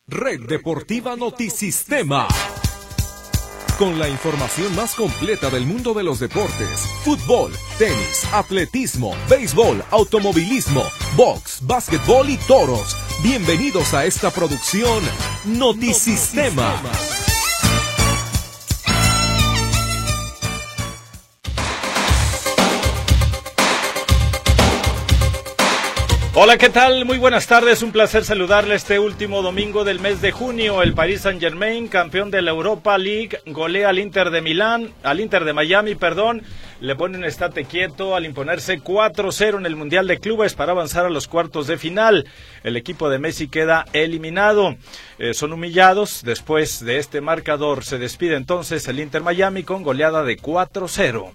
Red Deportiva Notisistema. Con la información más completa del mundo de los deportes: fútbol, tenis, atletismo, béisbol, automovilismo, box, básquetbol y toros. Bienvenidos a esta producción Notisistema. Hola, ¿qué tal? Muy buenas tardes, un placer saludarle este último domingo del mes de junio. El Paris Saint-Germain, campeón de la Europa League, golea al Inter de Miami, le pone un estate quieto al imponerse 4-0 en el Mundial de Clubes para avanzar a los cuartos de final. El equipo de Messi queda eliminado. Son humillados. Después de este marcador se despide entonces el Inter Miami con goleada de 4-0.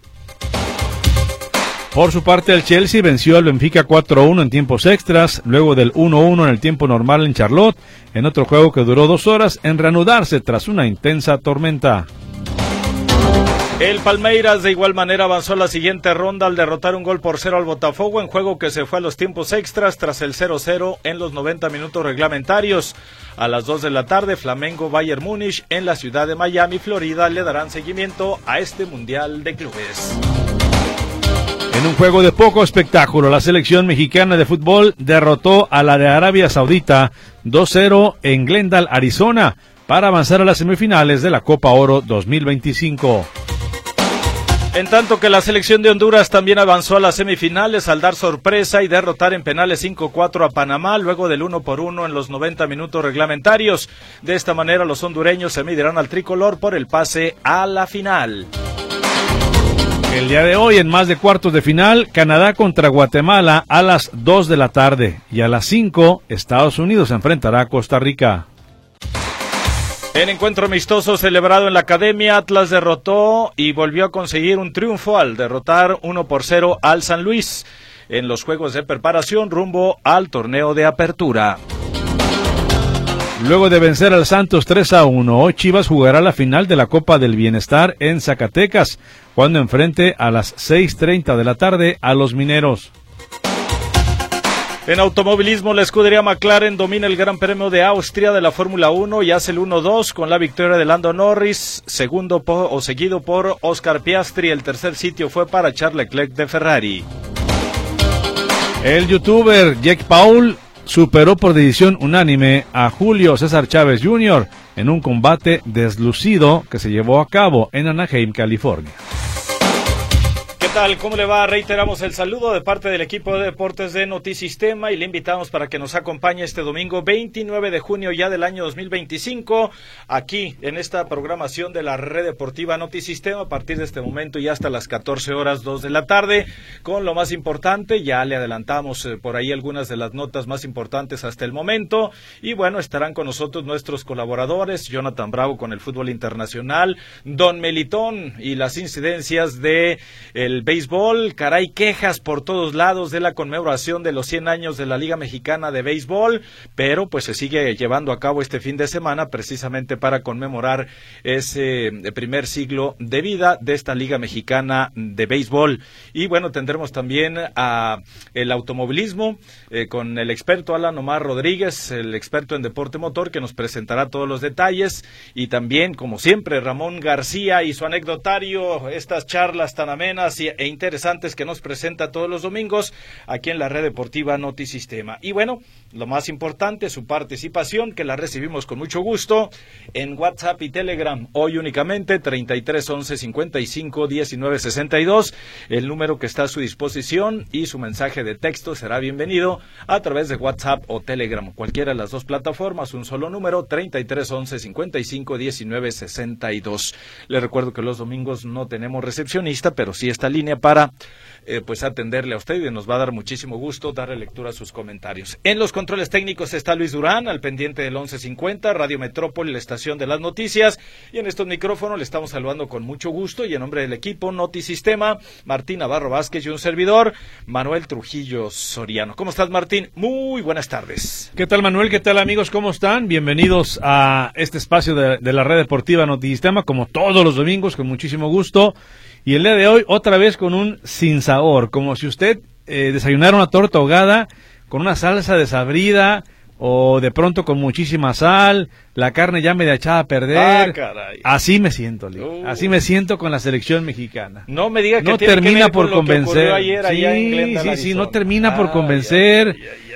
Por su parte, el Chelsea venció al Benfica 4-1 en tiempos extras, luego del 1-1 en el tiempo normal en Charlotte, en otro juego que duró 2 horas en reanudarse tras una intensa tormenta. El Palmeiras de igual manera avanzó a la siguiente ronda al derrotar 1-0 al Botafogo en juego que se fue a los tiempos extras tras el 0-0 en los 90 minutos reglamentarios. A las 2 de la tarde, Flamengo-Bayern Múnich en la ciudad de Miami, Florida, le darán seguimiento a este Mundial de Clubes. En un juego de poco espectáculo, la selección mexicana de fútbol derrotó a la de Arabia Saudita 2-0 en Glendale, Arizona, para avanzar a las semifinales de la Copa Oro 2025. En tanto que la selección de Honduras también avanzó a las semifinales al dar sorpresa y derrotar en penales 5-4 a Panamá, luego del 1-1 en los 90 minutos reglamentarios. De esta manera, los hondureños se medirán al tricolor por el pase a la final. El día de hoy, en más de cuartos de final, Canadá contra Guatemala a las 2 de la tarde. Y a las 5, Estados Unidos se enfrentará a Costa Rica. En encuentro amistoso celebrado en la Academia, Atlas derrotó y volvió a conseguir un triunfo al derrotar 1-0 al San Luis en los juegos de preparación rumbo al torneo de apertura. Luego de vencer al Santos 3-1, hoy Chivas jugará la final de la Copa del Bienestar en Zacatecas, cuando enfrente a las 6:30 de la tarde a los Mineros. En automovilismo, la escudería McLaren domina el Gran Premio de Austria de la Fórmula 1 y hace el 1-2 con la victoria de Lando Norris, seguido por Oscar Piastri. El tercer sitio fue para Charles Leclerc de Ferrari. El youtuber Jake Paul superó por decisión unánime a Julio César Chávez Jr. en un combate deslucido que se llevó a cabo en Anaheim, California. ¿Qué tal? ¿Cómo le va? Reiteramos el saludo de parte del equipo de deportes de Notisistema y le invitamos para que nos acompañe este domingo 29 de junio ya del año 2025 aquí en esta programación de la Red Deportiva Notisistema a partir de este momento y hasta las 14:02 de la tarde con lo más importante. Ya le adelantamos por ahí algunas de las notas más importantes hasta el momento y bueno, estarán con nosotros nuestros colaboradores, Jonathan Bravo con el fútbol internacional, Don Melitón y las incidencias de el béisbol. Caray, quejas por todos lados de la conmemoración de los 100 años de la Liga Mexicana de Béisbol, pero pues se sigue llevando a cabo este fin de semana precisamente para conmemorar ese primer siglo de vida de esta Liga Mexicana de Béisbol. Y bueno, tendremos también a el automovilismo con el experto Alan Omar Rodríguez, el experto en deporte motor, que nos presentará todos los detalles, y también, como siempre, Ramón García y su anecdotario, estas charlas tan amenas e interesantes que nos presenta todos los domingos aquí en la Red Deportiva Notisistema. Y bueno, lo más importante, su participación, que la recibimos con mucho gusto en WhatsApp y Telegram. Hoy únicamente 33 11 55 19 62, el número que está a su disposición, y su mensaje de texto será bienvenido a través de WhatsApp o Telegram, cualquiera de las dos plataformas, un solo número, 33 11 55 19 62. Les recuerdo que los domingos no tenemos recepcionista, pero sí esta línea para pues atenderle a usted, y nos va a dar muchísimo gusto darle lectura a sus comentarios. En los controles técnicos está Luis Durán, al pendiente del 1150, Radio Metrópoli, la estación de las noticias, y en estos micrófonos le estamos saludando con mucho gusto y en nombre del equipo Notisistema, Martín Navarro Vázquez y un servidor, Manuel Trujillo Soriano. ¿Cómo estás, Martín? Muy buenas tardes. ¿Qué tal, Manuel? ¿Qué tal, amigos? ¿Cómo están? Bienvenidos a este espacio de la Red Deportiva Notisistema, como todos los domingos, con muchísimo gusto. Y el día de hoy, otra vez con un sinsabor, como si usted desayunara una torta ahogada con una salsa desabrida o de pronto con muchísima sal, la carne ya media echada a perder. Caray. Así me siento, Leo. Así me siento con la selección mexicana. No me diga que no tiene termina que ver por con convencer. Lo que ayer allá en Glendale, sí, Arizona. no termina por convencer.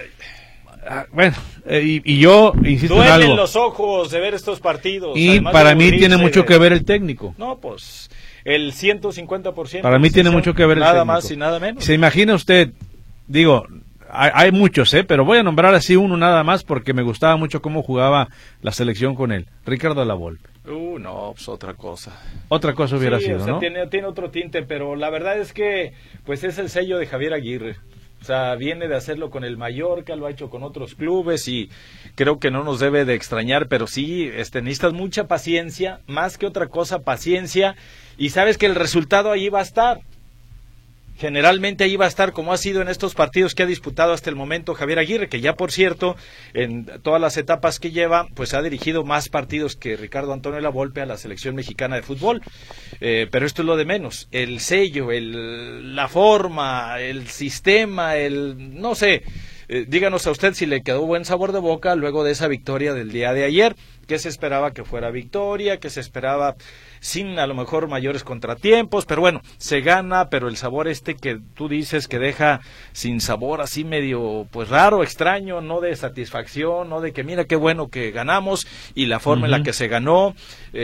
Bueno, y yo insisto en algo. Duelen los ojos de ver estos partidos. Y para mí tiene mucho que ver el técnico. No, pues el 150%. Para mí tiene mucho que ver el técnico. Nada más y nada menos. ¿Se imagina usted? Digo, hay muchos, pero voy a nombrar así uno nada más porque me gustaba mucho cómo jugaba la selección con él. Ricardo Lavolpe. No, pues otra cosa. Otra cosa hubiera sido, o sea, ¿no? Tiene otro tinte, pero la verdad es que pues es el sello de Javier Aguirre. O sea, viene de hacerlo con el Mallorca, lo ha hecho con otros clubes y creo que no nos debe de extrañar, pero sí, necesitas mucha paciencia, más que otra cosa, paciencia, y sabes que el resultado ahí va a estar. Generalmente ahí va a estar, como ha sido en estos partidos que ha disputado hasta el momento Javier Aguirre, que ya por cierto, en todas las etapas que lleva, pues ha dirigido más partidos que Ricardo Antonio Lavolpe a la selección mexicana de fútbol. Pero esto es lo de menos, el sello, la forma, el sistema, no sé, díganos a usted si le quedó buen sabor de boca luego de esa victoria del día de ayer. ¿Qué se esperaba que fuera victoria? ¿Qué se esperaba sin a lo mejor mayores contratiempos? Pero bueno, se gana, pero el sabor que tú dices que deja sin sabor, así medio pues raro, extraño, no de satisfacción, no de que mira qué bueno que ganamos y la forma en la que se ganó,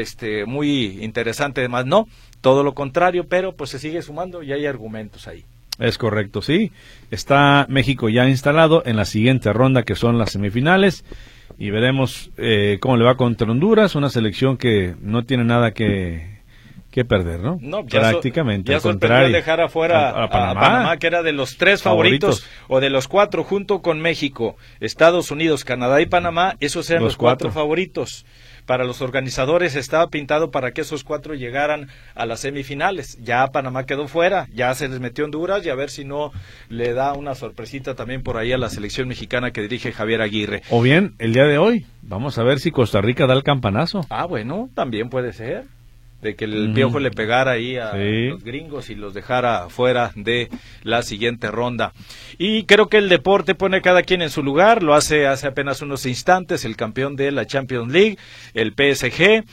muy interesante además, no, todo lo contrario, pero pues se sigue sumando y hay argumentos ahí. Es correcto, sí. Está México ya instalado en la siguiente ronda, que son las semifinales, y veremos cómo le va contra Honduras, una selección que no tiene nada que perder, ¿no? No, prácticamente. Ya sorprendió dejar afuera a Panamá, que era de los 3 favoritos, o de los 4, junto con México, Estados Unidos, Canadá y Panamá, esos eran los 4 favoritos. Para los organizadores estaba pintado para que esos 4 llegaran a las semifinales. Ya Panamá quedó fuera, ya se les metió Honduras y a ver si no le da una sorpresita también por ahí a la selección mexicana que dirige Javier Aguirre. O bien, el día de hoy, vamos a ver si Costa Rica da el campanazo. Bueno, también puede ser. De que el Piojo le pegara ahí a los gringos y los dejara fuera de la siguiente ronda. Y creo que el deporte pone a cada quien en su lugar, lo hace apenas unos instantes el campeón de la Champions League, el PSG,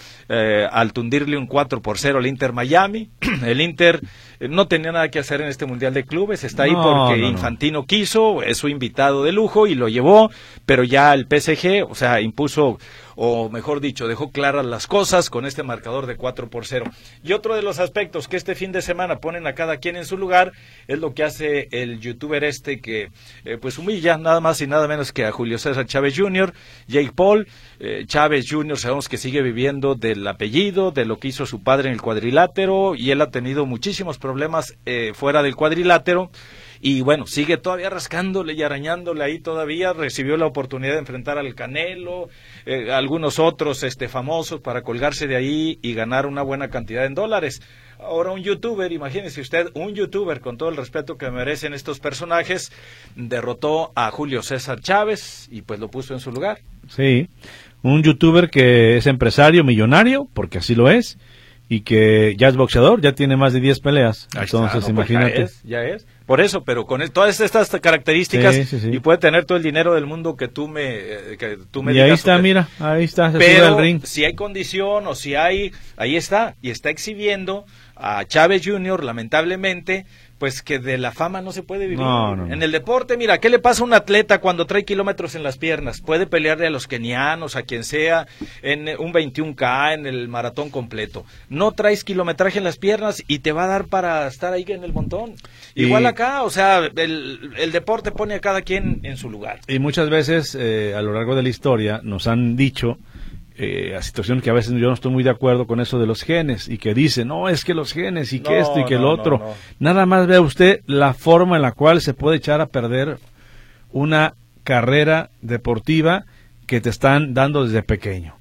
al tundirle un 4-0 al Inter Miami. El Inter no tenía nada que hacer en este Mundial de Clubes, está ahí porque Infantino quiso, es su invitado de lujo y lo llevó, pero ya el PSG, o sea, impuso, o mejor dicho, dejó claras las cosas con este marcador de 4-0. Y otro de los aspectos que este fin de semana ponen a cada quien en su lugar es lo que hace el youtuber que pues humilla nada más y nada menos que a Julio César Chávez Jr., Jake Paul. Chávez Jr. sabemos que sigue viviendo del apellido, de lo que hizo su padre en el cuadrilátero, y él ha tenido muchísimos problemas fuera del cuadrilátero. Y bueno, sigue todavía rascándole y arañándole ahí todavía, recibió la oportunidad de enfrentar al Canelo, algunos otros famosos para colgarse de ahí y ganar una buena cantidad en dólares. Ahora un youtuber, imagínese usted, un youtuber con todo el respeto que merecen estos personajes, derrotó a Julio César Chávez y pues lo puso en su lugar. Sí, un youtuber que es empresario, millonario, porque así lo es, y que ya es boxeador, ya tiene más de 10 peleas. Entonces, imagínate. Ya es. Por eso, pero con todas estas características, sí. Y puede tener todo el dinero del mundo que tú me y digas. Ahí está, mira, ahí está, se pero sube al ring. Si hay condición o si hay, ahí está, y está exhibiendo a Chávez Jr., lamentablemente, pues que de la fama no se puede vivir. No. En el deporte, mira, ¿qué le pasa a un atleta cuando trae kilómetros en las piernas? Puede pelearle a los kenianos, a quien sea, en un 21K, en el maratón completo. No traes kilometraje en las piernas y te va a dar para estar ahí en el montón. Igual acá, o sea, el deporte pone a cada quien en su lugar. Y muchas veces, a lo largo de la historia, nos han dicho a situación que a veces yo no estoy muy de acuerdo con eso de los genes, y que dicen, no, es que los genes, y que esto y que el otro. No. Nada más vea usted la forma en la cual se puede echar a perder una carrera deportiva que te están dando desde pequeño.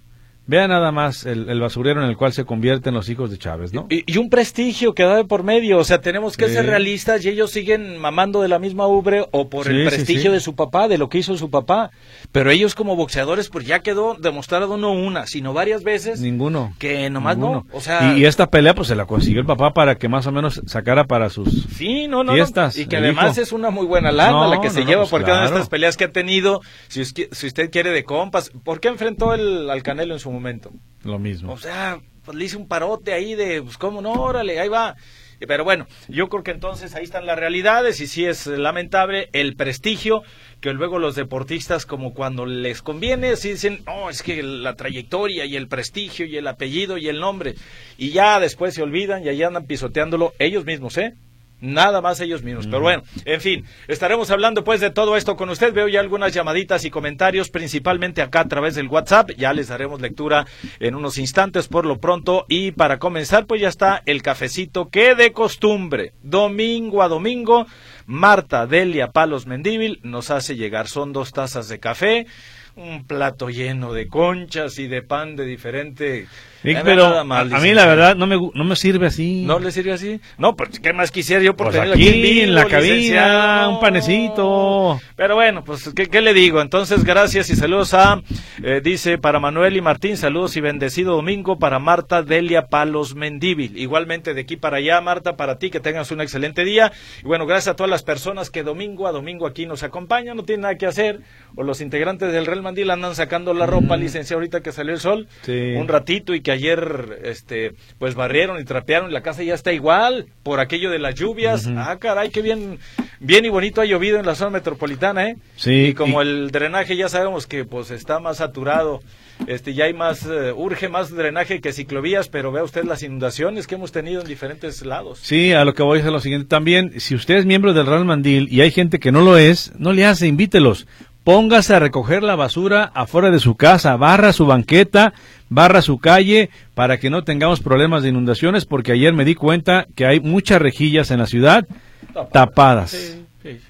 Vea nada más el basurero en el cual se convierten los hijos de Chávez, ¿no? Y un prestigio que da de por medio, o sea, tenemos que ser realistas y ellos siguen mamando de la misma ubre o por el prestigio de su papá, de lo que hizo su papá, pero ellos como boxeadores pues ya quedó demostrado no una, sino varias veces. Ninguno. Que nomás ninguno. no, o sea... Y esta pelea pues se la consiguió el papá para que más o menos sacara para sus fiestas. Y que además es una muy buena lana la que se lleva, pues porque claro. En estas peleas que ha tenido, si usted quiere de compas, ¿por qué enfrentó al Canelo en su momento? Lo mismo. O sea, pues le hice un parote ahí de, pues cómo no, órale, ahí va. Pero bueno, yo creo que entonces ahí están las realidades y sí es lamentable el prestigio que luego los deportistas como cuando les conviene, sí dicen, no, es que la trayectoria y el prestigio y el apellido y el nombre, y ya después se olvidan y ahí andan pisoteándolo ellos mismos, nada más ellos mismos, pero bueno, en fin, estaremos hablando pues de todo esto con usted. Veo ya algunas llamaditas y comentarios, principalmente acá a través del WhatsApp, ya les daremos lectura en unos instantes por lo pronto, y para comenzar pues ya está el cafecito que de costumbre, domingo a domingo, Marta Delia Palos Mendívil nos hace llegar, son 2 tazas de café, un plato lleno de conchas y de pan de diferente... pero a mí la verdad no me sirve así. ¿No le sirve así? No, pues ¿qué más quisiera yo por pues tener aquí en la cabina, un panecito? Pero bueno, pues ¿qué le digo? Entonces, gracias y saludos a, dice, para Manuel y Martín, saludos y bendecido domingo para Marta Delia Palos Mendívil. Igualmente de aquí para allá, Marta, para ti, que tengas un excelente día. Y bueno, gracias a todas las personas que domingo a domingo aquí nos acompañan, no tienen nada que hacer, o los integrantes del Real Mandil andan sacando la ropa, licenciado, ahorita que salió el sol, un ratito, y que ayer pues barrieron y trapearon y la casa ya está igual por aquello de las lluvias. Caray, qué bien y bonito ha llovido en la zona metropolitana, Sí. Y como el drenaje ya sabemos que pues está más saturado, ya hay más, urge más drenaje que ciclovías, pero vea usted las inundaciones que hemos tenido en diferentes lados. Sí, a lo que voy a decir lo siguiente también, si usted es miembro del Real Mandil y hay gente que no lo es, no le hace, invítelos. Póngase a recoger la basura afuera de su casa, barra su banqueta, barra su calle, para que no tengamos problemas de inundaciones, porque ayer me di cuenta que hay muchas rejillas en la ciudad tapadas. Sí.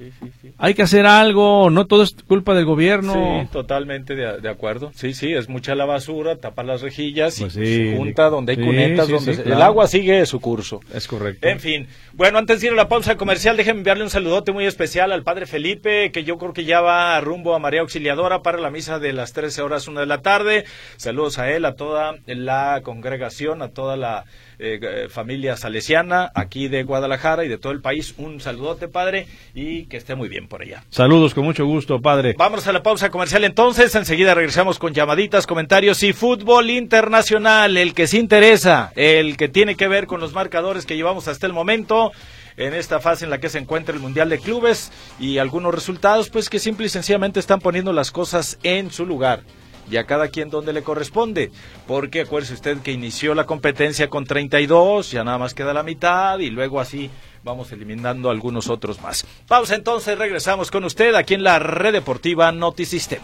Hay que hacer algo, no todo es culpa del gobierno. Sí, totalmente de acuerdo. Sí, es mucha la basura, tapa las rejillas pues y se junta donde hay cunetas, donde el agua sigue su curso. Es correcto. En fin, bueno, antes de ir a la pausa comercial, déjenme enviarle un saludote muy especial al padre Felipe, que yo creo que ya va rumbo a María Auxiliadora para la misa de las 13 horas, 1 de la tarde. Saludos a él, a toda la congregación, a toda la familia salesiana aquí de Guadalajara y de todo el país. Un saludote, padre, y que esté muy bien por allá. Saludos, con mucho gusto, padre. Vamos a la pausa comercial entonces, enseguida regresamos con llamaditas, comentarios y fútbol internacional, el que se interesa, el que tiene que ver con los marcadores que llevamos hasta el momento en esta fase en la que se encuentra el Mundial de Clubes, y algunos resultados pues que simple y sencillamente están poniendo las cosas en su lugar. Y a cada quien donde le corresponde, porque acuérdese usted que inició la competencia con 32, ya nada más queda la mitad, y luego así vamos eliminando algunos otros más. Pausa entonces, regresamos con usted aquí en la Red Deportiva Notisistema.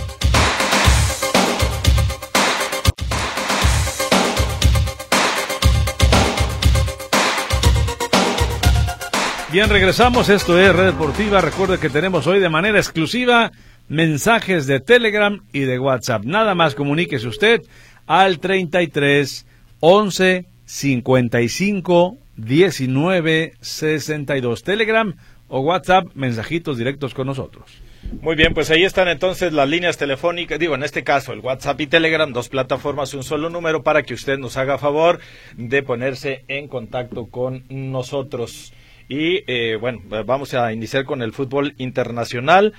Bien, regresamos, esto es Red Deportiva. Recuerde que tenemos hoy de manera exclusiva mensajes de Telegram y de WhatsApp. Nada más comuníquese usted al 33 11 55 19 62. Telegram o WhatsApp, mensajitos directos con nosotros. Muy bien, pues ahí están entonces las líneas telefónicas, en este caso el WhatsApp y Telegram, 2 plataformas, un solo número para que usted nos haga favor de ponerse en contacto con nosotros. Y bueno, vamos a iniciar con el fútbol internacional.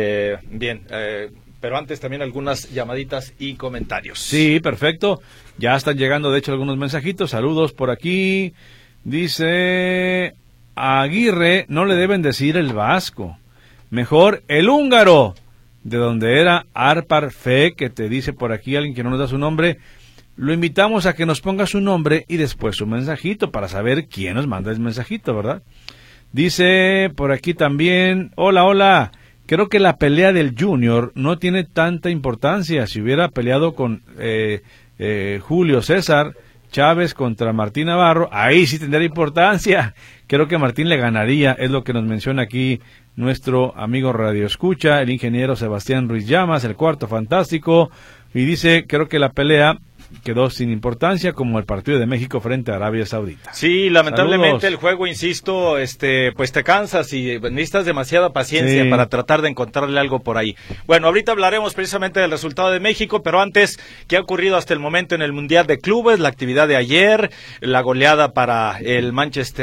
Pero antes también algunas llamaditas y comentarios. Sí, perfecto. Ya están llegando, de hecho, algunos mensajitos. Saludos por aquí. Dice a Aguirre, no le deben decir el vasco, mejor el húngaro, de donde era Arpar Fe, que te dice por aquí alguien que no nos da su nombre. Lo invitamos a que nos ponga su nombre y después su mensajito para saber quién nos manda el mensajito, ¿verdad? Dice por aquí también, hola, creo que la pelea del Junior no tiene tanta importancia. Si hubiera peleado con Julio César Chávez contra Martín Navarro, ahí sí tendría importancia. Creo que Martín le ganaría, es lo que nos menciona aquí nuestro amigo Radio Escucha, el ingeniero Sebastián Ruiz Llamas, el cuarto fantástico, y dice, creo que la pelea quedó sin importancia como el partido de México frente a Arabia Saudita. Sí, lamentablemente Saludos. el juego, insisto, pues te cansas y necesitas demasiada paciencia para tratar de encontrarle algo por ahí. Bueno, ahorita hablaremos precisamente del resultado de México, pero antes, ¿qué ha ocurrido hasta el momento en el Mundial de Clubes? La actividad de ayer, la goleada para el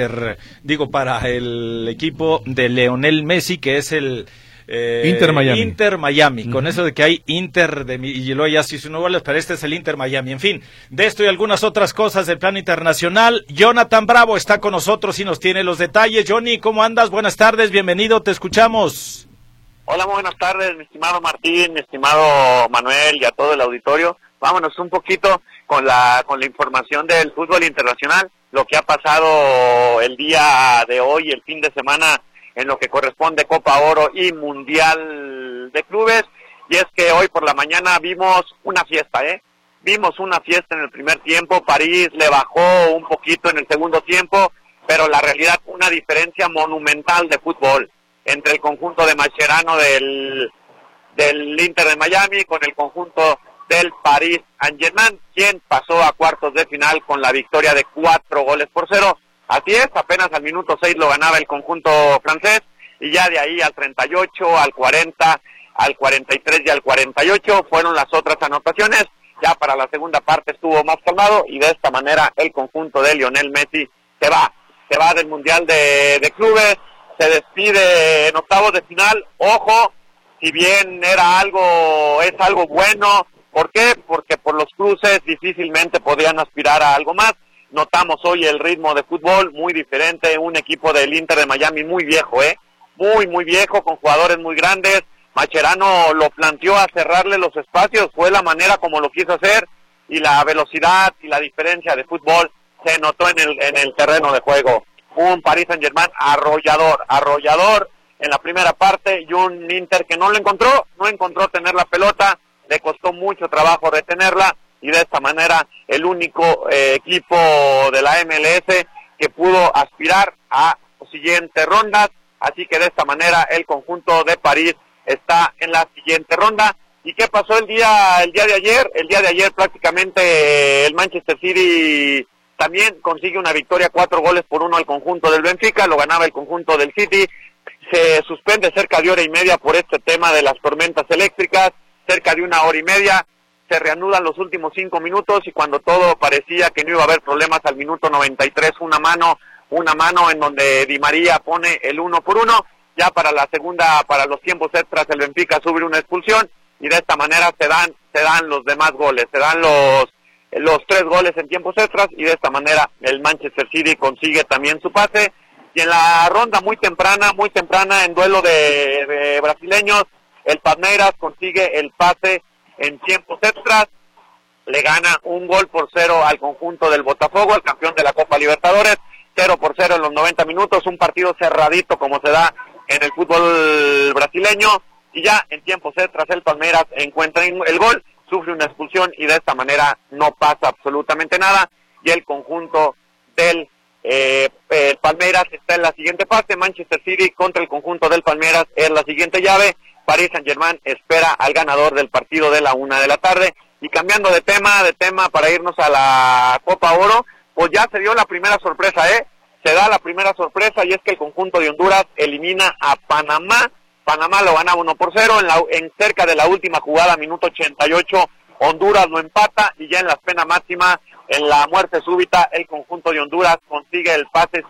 para el equipo de Lionel Messi, que es el Inter Miami, con eso de que hay Inter y luego ya se hizo unos goles, pero este es el Inter Miami. En fin, de esto y algunas otras cosas del plano internacional, Jonathan Bravo está con nosotros y nos tiene los detalles. Johnny, ¿cómo andas? Buenas tardes, bienvenido, te escuchamos. Hola, muy buenas tardes, mi estimado Martín, mi estimado Manuel y a todo el auditorio. Vámonos un poquito con la información del fútbol internacional, lo que ha pasado el día de hoy, el fin de semana, en lo que corresponde Copa Oro y Mundial de Clubes, y es que hoy por la mañana vimos una fiesta, Vimos una fiesta en el primer tiempo, París le bajó un poquito en el segundo tiempo, pero la realidad, una diferencia monumental de fútbol entre el conjunto de Mascherano del Inter de Miami con el conjunto del Paris Saint-Germain, quien pasó a cuartos de final con la victoria de 4-0. Así es, apenas al minuto 6 lo ganaba el conjunto francés, y ya de ahí al 38, al 40, al 43 y al 48 fueron las otras anotaciones. Ya para la segunda parte estuvo más calmado, y de esta manera el conjunto de Lionel Messi se va del Mundial de Clubes, se despide en octavos de final. Ojo, si bien es algo bueno, ¿por qué? Porque por los cruces difícilmente podían aspirar a algo más. Notamos hoy el ritmo de fútbol muy diferente, un equipo del Inter de Miami muy viejo, muy viejo, con jugadores muy grandes. Mascherano lo planteó a cerrarle los espacios, fue la manera como lo quiso hacer, y la velocidad y la diferencia de fútbol se notó en el terreno de juego. Un Paris Saint-Germain arrollador en la primera parte, y un Inter que no encontró tener la pelota, le costó mucho trabajo retenerla, y de esta manera el único equipo de la MLS que pudo aspirar a siguientes rondas. Así que de esta manera el conjunto de París está en la siguiente ronda. ¿Y qué pasó el día de ayer? El día de ayer prácticamente el Manchester City también consigue una victoria, 4-1 al conjunto del Benfica, lo ganaba el conjunto del City. Se suspende cerca de hora y media por este tema de las tormentas eléctricas, cerca de una hora y media. Se reanudan los últimos 5 minutos, y cuando todo parecía que no iba a haber problemas, al minuto 93 una mano en donde Di María pone el 1-1. Ya para los tiempos extras el Benfica sufre una expulsión, y de esta manera se dan los demás goles, se dan los 3 goles en tiempos extras, y de esta manera el Manchester City consigue también su pase. Y en la ronda muy temprana en duelo de brasileños, el Palmeiras consigue el pase en tiempos extras, le gana 1-0 al conjunto del Botafogo, el campeón de la Copa Libertadores, 0-0 en los 90 minutos, un partido cerradito como se da en el fútbol brasileño, y ya en tiempos extras el Palmeiras encuentra el gol, sufre una expulsión, y de esta manera no pasa absolutamente nada, y el conjunto del Palmeiras está en la siguiente fase. Manchester City contra el conjunto del Palmeiras es la siguiente llave. Paris Saint-Germain espera al ganador del partido de la 1 de la tarde. Y cambiando de tema para irnos a la Copa Oro, pues ya se dio la primera sorpresa, Se da la primera sorpresa, y es que el conjunto de Honduras elimina a Panamá. Panamá lo ganaba 1-0 en cerca de la última jugada, minuto 88, Honduras lo empata, y ya en la pena máxima, en la muerte súbita, el conjunto de Honduras consigue el pase,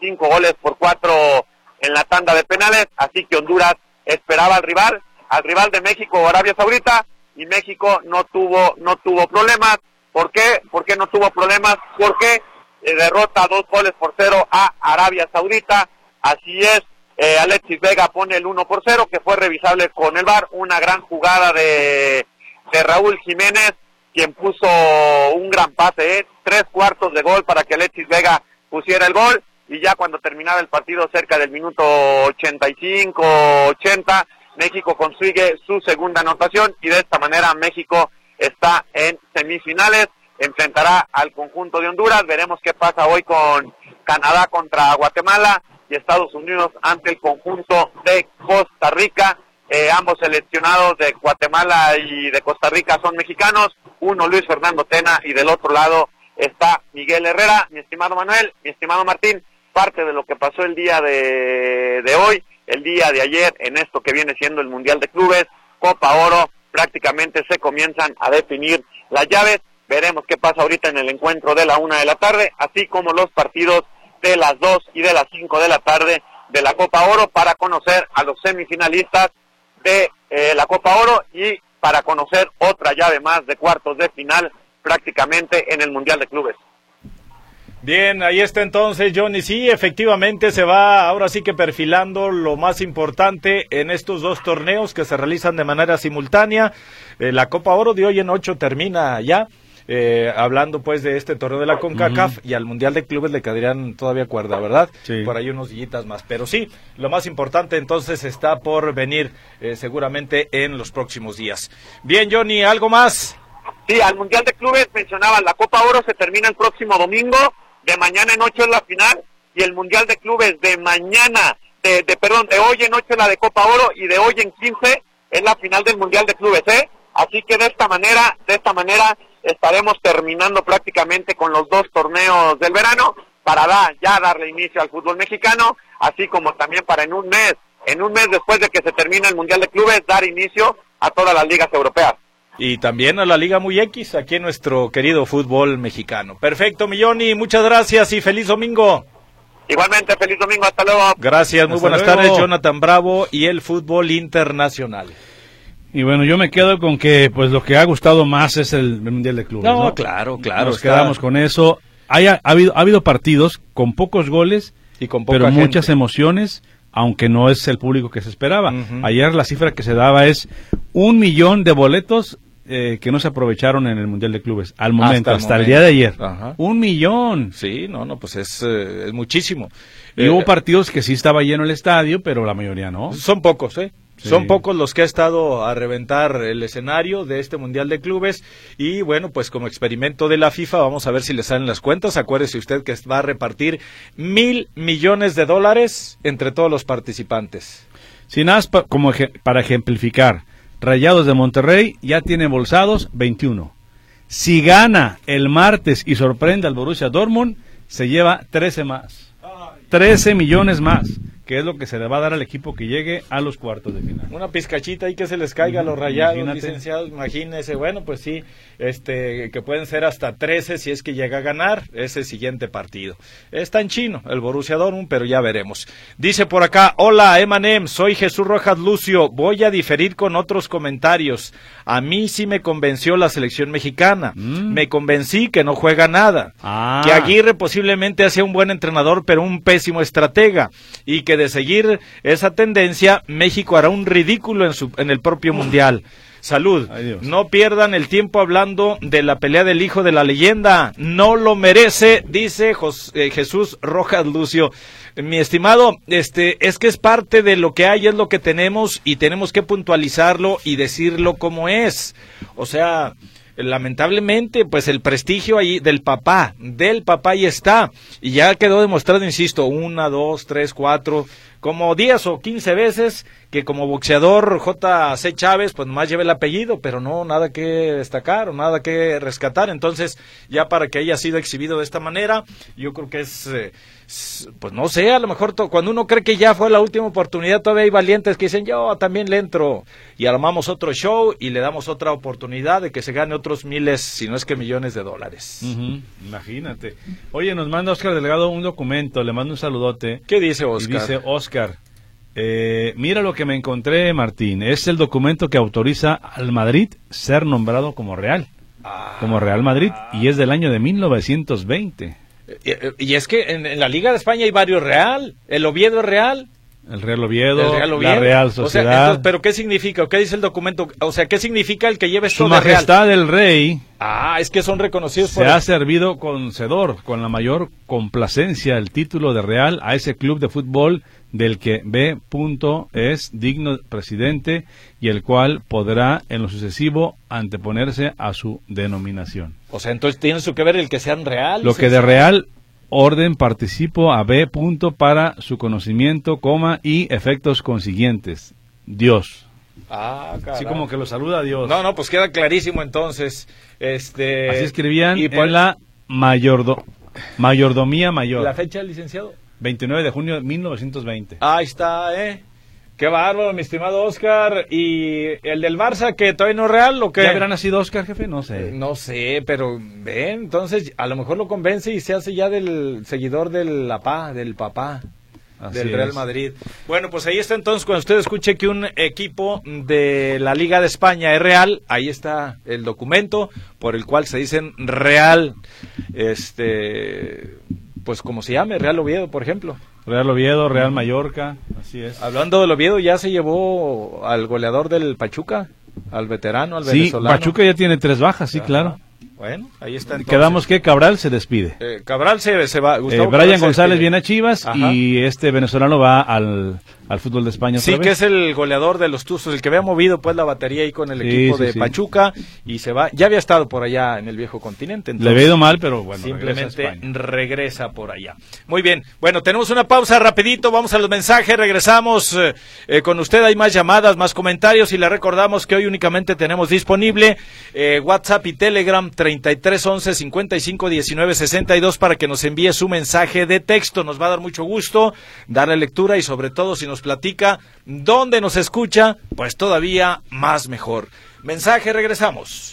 5-4 en la tanda de penales. Así que Honduras esperaba al rival de México, Arabia Saudita, y México no tuvo problemas. ¿Por qué? ¿Por qué no tuvo problemas? Porque derrota 2-0 a Arabia Saudita. Así es, Alexis Vega pone el 1-0, que fue revisable con el VAR, una gran jugada de Raúl Jiménez, quien puso un gran pase, 3/4 de gol para que Alexis Vega pusiera el gol, y ya cuando terminaba el partido, cerca del minuto 85-80, México consigue su segunda anotación, y de esta manera México está en semifinales, enfrentará al conjunto de Honduras. Veremos qué pasa hoy con Canadá contra Guatemala, y Estados Unidos ante el conjunto de Costa Rica. Ambos seleccionados de Guatemala y de Costa Rica son mexicanos, uno Luis Fernando Tena y del otro lado está Miguel Herrera. Mi estimado Manuel, mi estimado Martín, parte de lo que pasó el día de hoy, el día de ayer, en esto que viene siendo el Mundial de Clubes, Copa Oro, prácticamente se comienzan a definir las llaves. Veremos qué pasa ahorita en el encuentro de la 1 de la tarde, así como los partidos de las 2 y de las 5 de la tarde de la Copa Oro, para conocer a los semifinalistas de la Copa Oro y para conocer otra llave más de cuartos de final prácticamente en el Mundial de Clubes. Bien, ahí está entonces, Johnny. Sí, efectivamente se va ahora sí que perfilando lo más importante en estos dos torneos que se realizan de manera simultánea. La Copa Oro de hoy en 8 termina ya. Hablando pues de este torneo de la CONCACAF, y al Mundial de Clubes le quedarían todavía cuerda, ¿verdad? Sí. Por ahí unos dillitas más, pero sí, lo más importante entonces está por venir seguramente en los próximos días. Bien, Johnny, ¿algo más? Sí, al Mundial de Clubes mencionaba, la Copa Oro se termina el próximo domingo, de mañana en 8 es la final, y el Mundial de Clubes de mañana, de hoy en 8 es la de Copa Oro, y de hoy en 15 es la final del Mundial de Clubes, Así que de esta manera estaremos terminando prácticamente con los dos torneos del verano para darle inicio al fútbol mexicano, así como también para en un mes después de que se termine el Mundial de Clubes, dar inicio a todas las ligas europeas. Y también a la Liga Muy X, aquí en nuestro querido fútbol mexicano. Perfecto, Milloni, muchas gracias y feliz domingo. Igualmente, feliz domingo, hasta luego. Gracias, muy buenas tardes, Jonathan Bravo y el fútbol internacional. Y bueno, yo me quedo con que pues lo que ha gustado más es el Mundial de Clubes, ¿no? Claro. Nos quedamos con eso. Ha habido partidos con pocos goles, y con poca pero gente. muchas emociones, aunque no es el público que se esperaba. Ayer la cifra que se daba es 1 millón de boletos que no se aprovecharon en el Mundial de Clubes al momento, hasta el día de ayer. Ajá. 1 millón. Sí, pues es muchísimo. Y hubo partidos que sí estaba lleno el estadio, pero la mayoría no. Son pocos, Sí. Son pocos los que ha estado a reventar el escenario de este Mundial de Clubes, y bueno, pues como experimento de la FIFA vamos a ver si le salen las cuentas. Acuérdese usted que va a repartir $1,000 millones entre todos los participantes. Sin más, como para ejemplificar, Rayados de Monterrey ya tiene embolsados 21. Si gana el martes y sorprende al Borussia Dortmund, se lleva 13 más. 13 millones más, que es lo que se le va a dar al equipo que llegue a los cuartos de final. Una pizcachita ahí que se les caiga a los Rayados, Imagínate. licenciados, imagínese. Bueno, pues sí, que pueden ser hasta 13 si es que llega a ganar ese siguiente partido. Está en chino el Borussia Dortmund, pero ya veremos. Dice por acá, hola Emanem, soy Jesús Rojas Lucio, voy a diferir con otros comentarios. A mí sí me convenció la selección mexicana, me convencí que no juega nada, que Aguirre posiblemente sea un buen entrenador, pero un pésimo estratega, y que de seguir esa tendencia, México hará un ridículo en el propio Mundial. Salud. No pierdan el tiempo hablando de la pelea del hijo de la leyenda. No lo merece, dice Jesús Rojas Lucio. Mi estimado, es que es parte de lo que hay, es lo que tenemos, y tenemos que puntualizarlo y decirlo como es. O sea, lamentablemente, pues el prestigio ahí del papá ahí está, y ya quedó demostrado, insisto, 1, 2, 3, 4, como 10 o 15 veces, que como boxeador J.C. Chávez, pues más lleva el apellido, pero no, nada que destacar o nada que rescatar. Entonces, ya para que haya sido exhibido de esta manera, yo creo que es, pues no sé, a lo mejor cuando uno cree que ya fue la última oportunidad, todavía hay valientes que dicen, yo también le entro, y armamos otro show y le damos otra oportunidad de que se gane otros miles, si no es que millones de dólares. Imagínate. Oye, nos manda Oscar Delgado un documento, le mando un saludote. ¿Qué dice Oscar? Y dice, Oscar, mira lo que me encontré, Martín, es el documento que autoriza al Madrid ser nombrado como Real Madrid, y es del año de 1920. Y es que en la Liga de España hay varios Real, el Oviedo es Real. El Real Oviedo, Oviedo, la Real Sociedad. O sea, entonces, ¿pero qué significa? ¿Qué dice el documento? O sea, ¿qué significa el que lleve esto Su de Real? Majestad el Rey es que son reconocidos se ha servido concedor con la mayor complacencia el título de Real a ese club de fútbol del que B. es digno presidente, y el cual podrá en lo sucesivo anteponerse a su denominación. O sea, entonces tiene que ver el que sean Real. Lo que de Real orden participo a B punto para su conocimiento, coma, y efectos consiguientes. Dios. Así como que lo saluda Dios. No, pues queda clarísimo entonces. Así escribían en la mayordomía mayor. ¿La fecha, licenciado? 29 de junio de 1920. Ahí está, Qué bárbaro, mi estimado Oscar. ¿Y el del Barça, que todavía no es real o qué? ¿Ya habrá nacido Oscar, jefe? No sé. No sé, pero ven, entonces a lo mejor lo convence y se hace ya del seguidor del papá. Así del Real Madrid. Bueno, pues ahí está entonces, cuando usted escuche que un equipo de la Liga de España es real, ahí está el documento por el cual se dicen real, pues como se llame, Real Oviedo, por ejemplo. Real Oviedo, Real Mallorca, así es. Hablando del Oviedo, ya se llevó al goleador del Pachuca, al veterano, al venezolano. Sí, Pachuca ya tiene 3 bajas, sí, claro. Bueno, ahí está entonces. Quedamos que Cabral se despide. Cabral se va. Brian González viene a Chivas. Ajá. Y este venezolano va al fútbol de España. Sí, que es el goleador de los Tuzos, el que había movido pues la batería ahí con el equipo de Pachuca y se va. Ya había estado por allá en el viejo continente. Le había ido mal, pero bueno. Simplemente regresa por allá. Muy bien. Bueno, tenemos una pausa rapidito. Vamos a los mensajes. Regresamos con usted. Hay más llamadas, más comentarios y le recordamos que hoy únicamente tenemos disponible WhatsApp y Telegram 3311-5519-62 para que nos envíe su mensaje de texto. Nos va a dar mucho gusto darle lectura y sobre todo si nos platica dónde nos escucha, pues todavía más mejor. Mensaje, regresamos.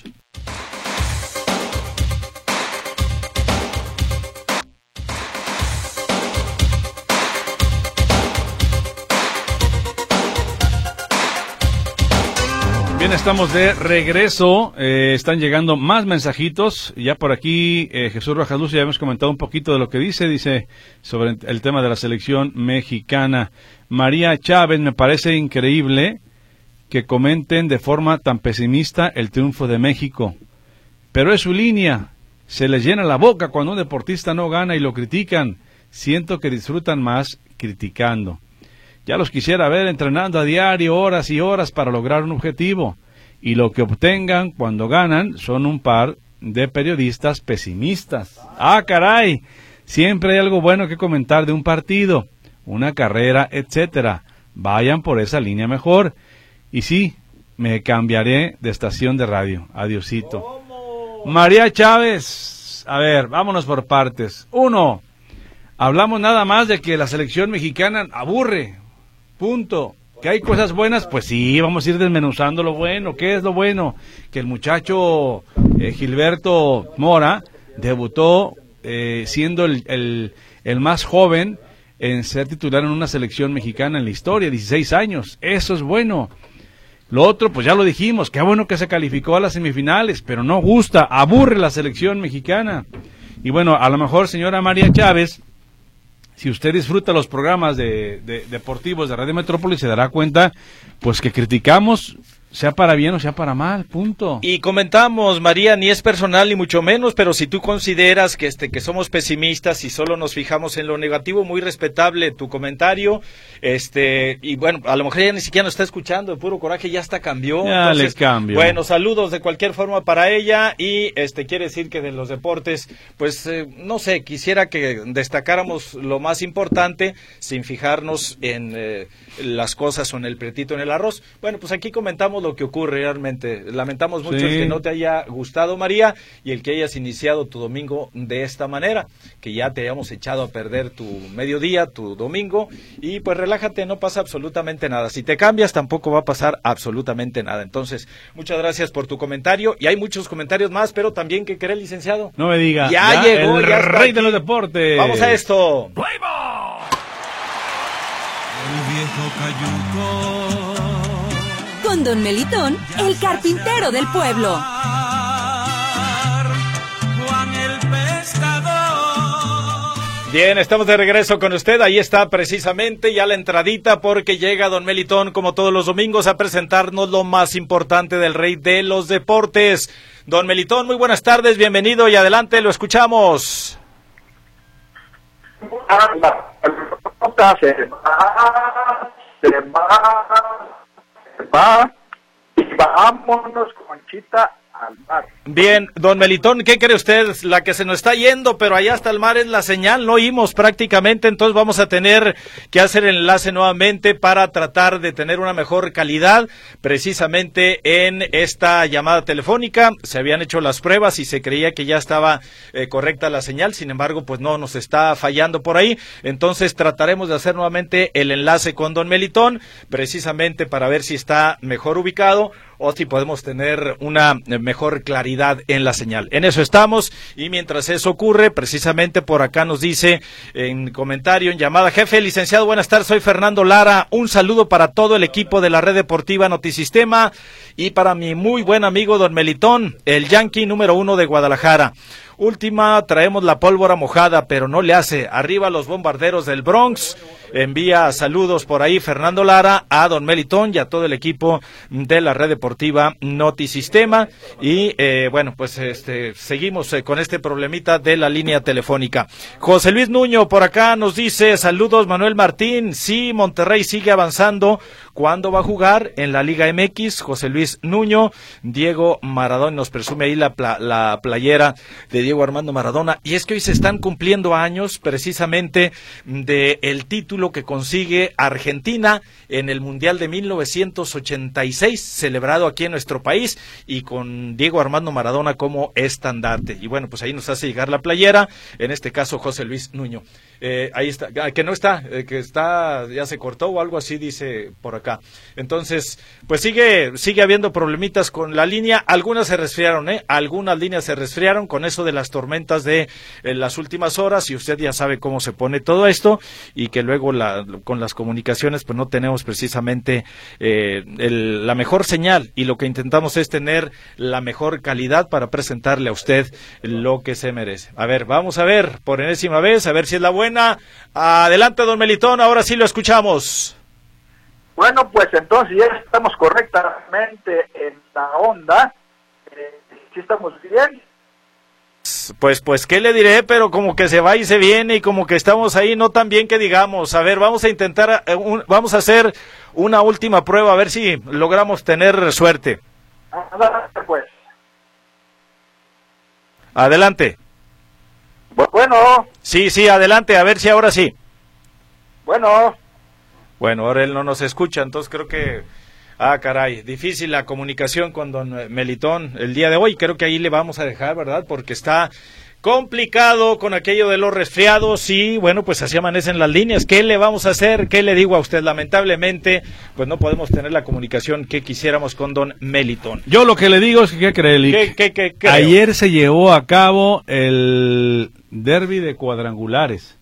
Bien, estamos de regreso, están llegando más mensajitos, ya por aquí Jesús Rojas Luz, ya hemos comentado un poquito de lo que dice sobre el tema de la selección mexicana. María Chávez, me parece increíble que comenten de forma tan pesimista el triunfo de México, pero es su línea, se les llena la boca cuando un deportista no gana y lo critican, siento que disfrutan más criticando. Ya los quisiera ver entrenando a diario, horas y horas para lograr un objetivo. Y lo que obtengan cuando ganan son un par de periodistas pesimistas. ¡Ah, caray! Siempre hay algo bueno que comentar de un partido, una carrera, etcétera. Vayan por esa línea mejor. Y sí, me cambiaré de estación de radio. Adiosito. ¿Cómo? María Chávez. A ver, vámonos por partes. 1. Hablamos nada más de que la selección mexicana aburre. Punto. ¿Que hay cosas buenas? Pues sí, vamos a ir desmenuzando lo bueno. ¿Qué es lo bueno? Que el muchacho Gilberto Mora debutó siendo el más joven en ser titular en una selección mexicana en la historia, 16 años. Eso es bueno. Lo otro, pues ya lo dijimos, qué bueno que se calificó a las semifinales, pero no gusta, aburre la selección mexicana. Y bueno, a lo mejor, señora María Chávez, si usted disfruta los programas deportivos de Radio Metrópolis, se dará cuenta, pues que criticamos, sea para bien o sea para mal, punto. Y comentamos, María, ni es personal ni mucho menos, pero si tú consideras que somos pesimistas y solo nos fijamos en lo negativo, muy respetable tu comentario, y bueno, a lo mejor ya ni siquiera nos está escuchando, de puro coraje ya hasta cambió. Ya les cambio. Bueno, saludos de cualquier forma para ella y quiere decir que de los deportes, pues no sé, quisiera que destacáramos lo más importante sin fijarnos en las cosas o en el pretito en el arroz. Bueno, pues aquí comentamos lo que ocurre realmente. Lamentamos mucho el que no te haya gustado, María, y el que hayas iniciado tu domingo de esta manera, que ya te hayamos echado a perder tu mediodía, tu domingo, y pues relájate, no pasa absolutamente nada. Si te cambias, tampoco va a pasar absolutamente nada. Entonces, muchas gracias por tu comentario, y hay muchos comentarios más, pero también, ¿qué cree, licenciado? No me diga. Ya llegó, el ya rey de los deportes. Vamos a esto. ¡Playboy! El viejo cayuco. Con Don Melitón, el carpintero del pueblo. Juan el pescador. Bien, estamos de regreso con usted. Ahí está precisamente ya la entradita, porque llega Don Melitón como todos los domingos a presentarnos lo más importante del rey de los deportes. Don Melitón, muy buenas tardes, bienvenido y adelante, lo escuchamos. Se va y vámonos, Conchita, al mar. Bien, don Melitón, ¿qué cree usted? La que se nos está yendo, pero allá hasta el mar es la señal, no oímos prácticamente, entonces vamos a tener que hacer el enlace nuevamente para tratar de tener una mejor calidad, precisamente en esta llamada telefónica. Se habían hecho las pruebas y se creía que ya estaba correcta la señal, sin embargo, pues no, nos está fallando por ahí, entonces trataremos de hacer nuevamente el enlace con don Melitón, precisamente para ver si está mejor ubicado o si podemos tener una mejor claridad en la señal. En eso estamos, y mientras eso ocurre, precisamente por acá nos dice en comentario, en llamada: jefe, licenciado, buenas tardes, soy Fernando Lara, un saludo para todo el equipo de la red deportiva Notisistema y para mi muy buen amigo don Melitón, el Yankee número 1 de Guadalajara. Última, traemos la pólvora mojada, pero no le hace. Arriba los Bombarderos del Bronx. Envía saludos por ahí Fernando Lara a don Melitón y a todo el equipo de la red deportiva Notisistema. Y bueno, pues seguimos con este problemita de la línea telefónica. José Luis Nuño por acá nos dice: saludos Manuel Martín, sí, Monterrey sigue avanzando. ¿Cuándo va a jugar en la Liga MX? José Luis Nuño. Diego Maradona nos presume ahí la playera de Diego Armando Maradona, y es que hoy se están cumpliendo años precisamente de el título que consigue Argentina en el Mundial de 1986, celebrado aquí en nuestro país y con Diego Armando Maradona como estandarte. Y bueno, pues ahí nos hace llegar la playera, en este caso José Luis Nuño. Ahí está, que no está, que está, ya se cortó o algo así dice por acá. Entonces, pues sigue habiendo problemitas con la línea, algunas se resfriaron, algunas líneas se resfriaron con eso de las tormentas de las últimas horas, y usted ya sabe cómo se pone todo esto, y que luego con las comunicaciones pues no tenemos precisamente la mejor señal, y lo que intentamos es tener la mejor calidad para presentarle a usted lo que se merece. A ver, vamos a ver por enésima vez, a ver si es la buena. Adelante don Melitón, ahora sí lo escuchamos. Bueno, pues entonces ya estamos correctamente en la onda, sí estamos bien. Pues qué le diré, pero como que se va y se viene y como que estamos ahí no tan bien que digamos. A ver, vamos a intentar, vamos a hacer una última prueba a ver si logramos tener suerte. Adelante, pues. Adelante. Bueno. Sí, adelante, a ver si ahora sí. Bueno, ahora él no nos escucha, entonces creo que... caray, difícil la comunicación con don Melitón el día de hoy. Creo que ahí le vamos a dejar, ¿verdad? Porque está complicado con aquello de los resfriados y, bueno, pues así amanecen las líneas. ¿Qué le vamos a hacer? ¿Qué le digo a usted? Lamentablemente, pues no podemos tener la comunicación que quisiéramos con don Melitón. Yo lo que le digo es que, ¿qué cree, Lick? ¿Qué ayer se llevó a cabo el derbi de cuadrangulares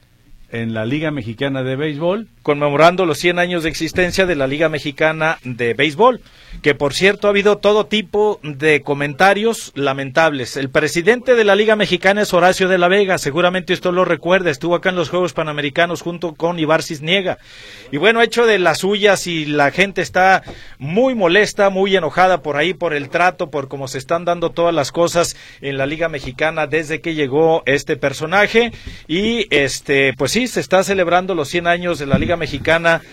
en la Liga Mexicana de Béisbol, conmemorando los 100 años de existencia de la Liga Mexicana de Béisbol, que por cierto ha habido todo tipo de comentarios lamentables. El presidente de la Liga Mexicana es Horacio de la Vega, seguramente usted lo recuerda, estuvo acá en los Juegos Panamericanos junto con Ibar Cisniega, y bueno, ha hecho de las suyas, y la gente está muy molesta, muy enojada por ahí, por el trato, por cómo se están dando todas las cosas en la Liga Mexicana desde que llegó este personaje, y pues sí, se está celebrando los 100 años de la Liga Mexicana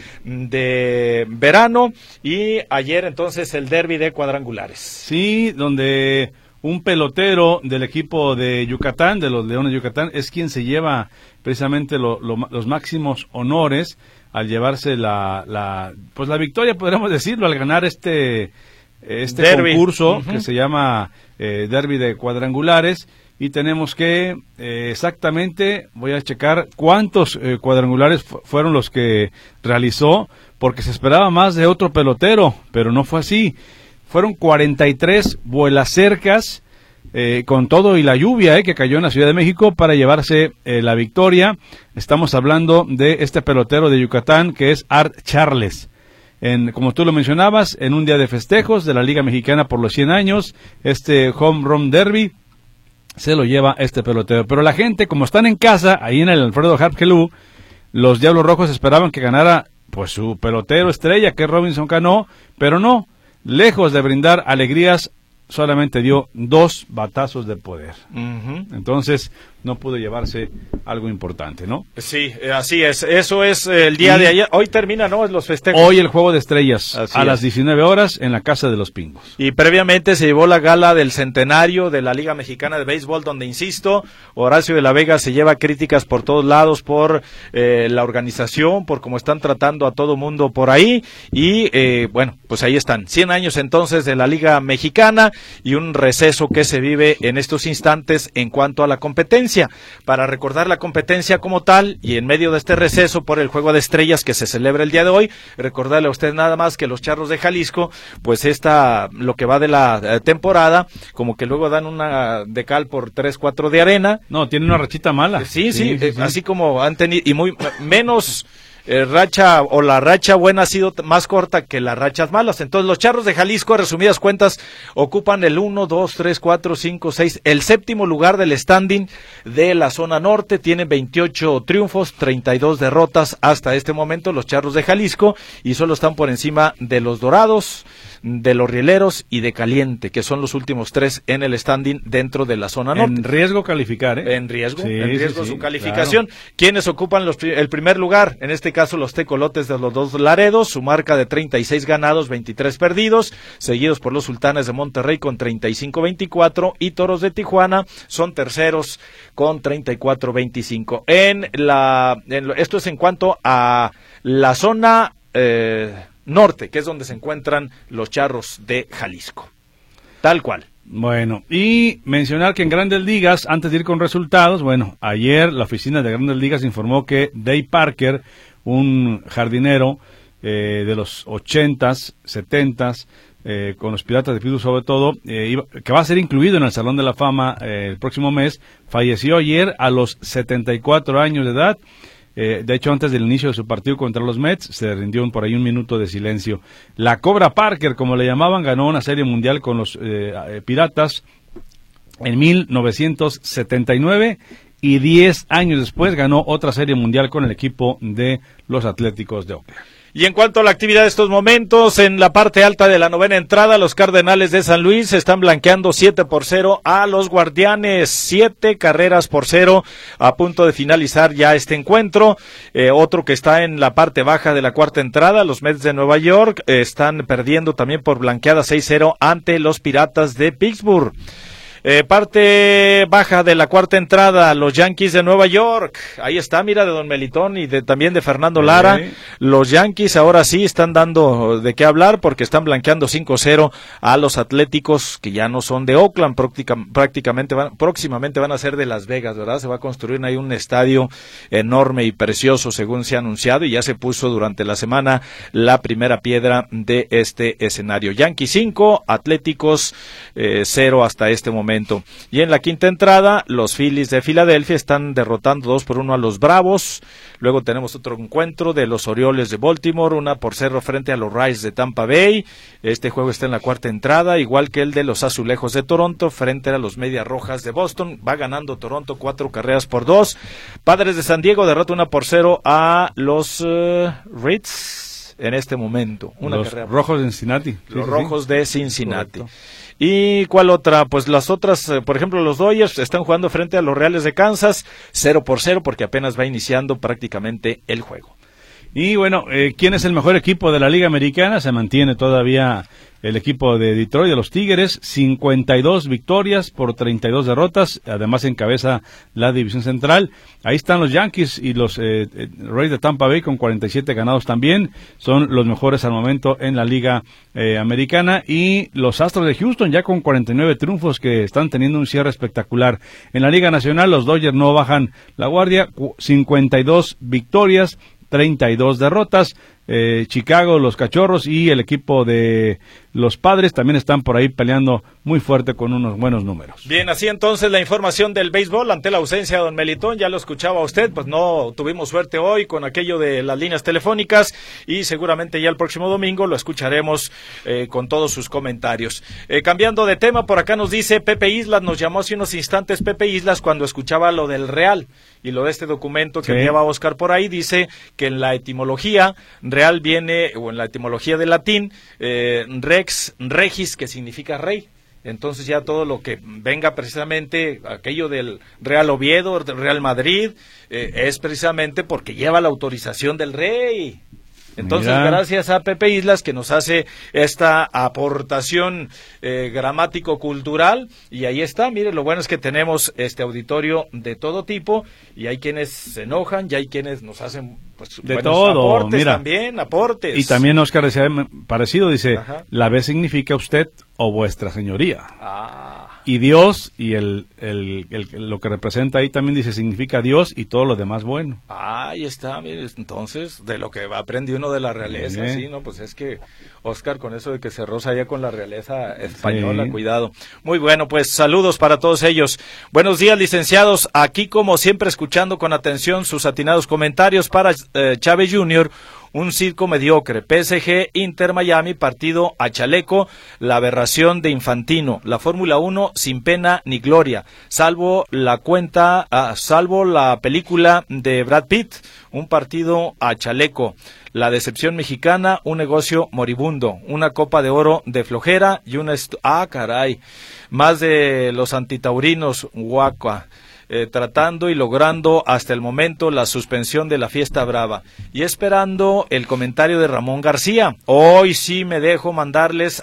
de verano, y ayer entonces el derbi de cuadrangulares. Sí, donde un pelotero del equipo de Yucatán, de los Leones de Yucatán, es quien se lleva precisamente los máximos honores al llevarse la victoria, podríamos decirlo, al ganar este derby, concurso que se llama derbi de cuadrangulares. Y tenemos que exactamente, voy a checar cuántos cuadrangulares fueron los que realizó, porque se esperaba más de otro pelotero, pero no fue así. Fueron 43 vuelacercas, con todo y la lluvia que cayó en la Ciudad de México para llevarse la victoria. Estamos hablando de este pelotero de Yucatán, que es Art Charles. Como tú lo mencionabas, en un día de festejos de la Liga Mexicana por los 100 años, este Home Run Derby se lo lleva este pelotero. Pero la gente, como están en casa, ahí en el Alfredo Harp Helú, los Diablos Rojos esperaban que ganara pues su pelotero estrella, que es Robinson Cano, pero no, lejos de brindar alegrías solamente dio 2 batazos de poder. Uh-huh. Entonces, no pudo llevarse algo importante, ¿no? Sí, así es. Eso es el día de ayer. Hoy termina, ¿no? Los festejos. Hoy el Juego de Estrellas, Así a es. las 19 horas en la Casa de los Pingos. Y previamente se llevó la gala del centenario de la Liga Mexicana de Béisbol, donde, insisto, Horacio de la Vega se lleva críticas por todos lados por la organización, por cómo están tratando a todo mundo por ahí. Y, bueno, pues ahí están. 100 años entonces de la Liga Mexicana y un receso que se vive en estos instantes en cuanto a la competencia. Para recordar la competencia como tal y en medio de este receso por el Juego de Estrellas que se celebra el día de hoy, recordarle a usted nada más que los Charros de Jalisco, pues lo que va de la temporada, como que luego dan una de cal por 3-4 de arena. No, tiene una rachita mala. Sí, así como han tenido, y muy menos racha, o la racha buena ha sido más corta que las rachas malas. Entonces los Charros de Jalisco, a resumidas cuentas, ocupan el 1, 2, 3, 4, 5, 6, el 7º lugar del standing de la zona norte. Tienen 28 triunfos, 32 derrotas hasta este momento los Charros de Jalisco, y solo están por encima de los Dorados, de los Rieleros y de Caliente, que son los últimos 3 en el standing dentro de la zona norte. En riesgo calificar, ¿eh? En riesgo Sí, su calificación. Claro. ¿Quiénes ocupan el primer lugar? En este caso los Tecolotes de los Dos Laredos, su marca de 36 ganados, 23 perdidos, seguidos por los Sultanes de Monterrey con 35-24, y Toros de Tijuana son terceros con 34-25. Esto es en cuanto a la zona norte, que es donde se encuentran los Charros de Jalisco. Tal cual. Bueno, y mencionar que en Grandes Ligas, antes de ir con resultados, bueno, ayer la oficina de Grandes Ligas informó que Dave Parker, un jardinero de los 80s, 70s, con los Piratas de Pittsburgh sobre todo, que va a ser incluido en el Salón de la Fama el próximo mes, falleció ayer a los 74 años de edad. De hecho, antes del inicio de su partido contra los Mets, se rindió por ahí un minuto de silencio. La Cobra Parker, como le llamaban, ganó una serie mundial con los Piratas en 1979, y 10 años después ganó otra serie mundial con el equipo de los Atléticos de Oakland. Y en cuanto a la actividad de estos momentos, en la parte alta de la novena entrada, los Cardenales de San Luis están blanqueando 7-0 a los Guardianes, 7 carreras por 0, a punto de finalizar ya este encuentro. Otro que está en la parte baja de la cuarta entrada, los Mets de Nueva York, están perdiendo también por blanqueada 6-0 ante los Piratas de Pittsburgh. Parte baja de la cuarta entrada, los Yankees de Nueva York. Ahí está, mira, de Don Melitón y también de Fernando Lara. Los Yankees ahora sí están dando de qué hablar, porque están blanqueando 5-0 a los Atléticos, que ya no son de Oakland, próximamente van a ser de Las Vegas, ¿verdad? Se va a construir ahí un estadio enorme y precioso, según se ha anunciado, y ya se puso durante la semana la primera piedra de este escenario. Yankees 5, Atléticos 0 hasta este momento. Y en la quinta entrada, los Phillies de Filadelfia están derrotando 2-1 a los Bravos. Luego tenemos otro encuentro de los Orioles de Baltimore, 1-0 frente a los Rays de Tampa Bay. Este juego está en la cuarta entrada, igual que el de los Azulejos de Toronto frente a los Medias Rojas de Boston. Va ganando Toronto 4-2. Padres de San Diego derrota 1-0 a los Reds en este momento. Los Rojos de Cincinnati. Los Rojos de Cincinnati. Correcto. ¿Y cuál otra? Pues las otras, por ejemplo, los Dodgers están jugando frente a los Reales de Kansas, 0-0, porque apenas va iniciando prácticamente el juego. Y bueno, ¿quién es el mejor equipo de la Liga Americana? Se mantiene todavía el equipo de Detroit, de los Tigres, 52 victorias por 32 derrotas, además encabeza la división central. Ahí están los Yankees y los Rays de Tampa Bay con 47 ganados también, son los mejores al momento en la Liga Americana, y los Astros de Houston ya con 49 triunfos, que están teniendo un cierre espectacular. En la Liga Nacional los Dodgers no bajan la guardia, 52 victorias, 32 derrotas. Chicago, los Cachorros y el equipo de los Padres también están por ahí peleando muy fuerte con unos buenos números. Bien, así entonces la información del béisbol ante la ausencia de Don Melitón. Ya lo escuchaba usted, pues no tuvimos suerte hoy con aquello de las líneas telefónicas, y seguramente ya el próximo domingo lo escucharemos con todos sus comentarios. Cambiando de tema, por acá nos dice Pepe Islas, nos llamó hace unos instantes Pepe Islas cuando escuchaba lo del Real y lo de este documento que enviaba Oscar por ahí. Dice que en la etimología Real viene, o en la etimología del latín, rex, regis, que significa rey. entonces ya todo lo que venga precisamente, aquello del Real Oviedo, del Real Madrid, es precisamente porque lleva la autorización del rey. Entonces, gracias a Pepe Islas que nos hace esta aportación gramático-cultural, y ahí está, mire, lo bueno es que tenemos este auditorio de todo tipo, y hay quienes se enojan, y hay quienes nos hacen pues de todo, aportes, mira, también, aportes. Y también Oscar decía parecido, dice, ajá, la B significa usted o vuestra señoría. Ah. Y Dios, y lo que representa ahí también dice, significa Dios y todo lo demás bueno. Ahí está, mire, entonces, de lo que aprende uno de la realeza, sí, ¿no? Pues es que, Oscar, con eso de que se roza ya con la realeza española, sí, cuidado. Muy bueno, pues saludos para todos ellos. Buenos días, licenciados, aquí como siempre escuchando con atención sus atinados comentarios para Chávez Jr., un circo mediocre, PSG, Inter Miami, partido a chaleco, la aberración de Infantino, la Fórmula 1 sin pena ni gloria, salvo la película de Brad Pitt, un partido a chaleco, la decepción mexicana, un negocio moribundo, una copa de oro de flojera y una más de los antitaurinos, guacua. Tratando y logrando hasta el momento la suspensión de la fiesta brava y esperando el comentario de Ramón García. Hoy sí me dejó mandarles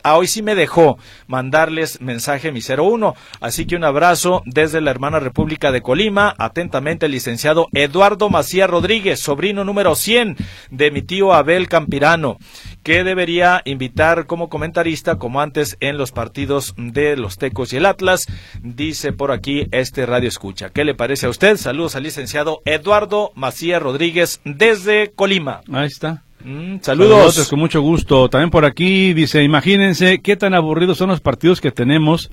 mensaje mi 01, así que un abrazo desde la hermana República de Colima, atentamente el licenciado Eduardo Macías Rodríguez, sobrino número 100 de mi tío Abel Campirano, que debería invitar como comentarista como antes en los partidos de los Tecos y el Atlas, dice por aquí este radio escucha. ¿Qué le parece a usted? Saludos al licenciado Eduardo Macías Rodríguez desde Colima. Ahí está. Saludos. Con mucho gusto. También por aquí dice, imagínense qué tan aburridos son los partidos que tenemos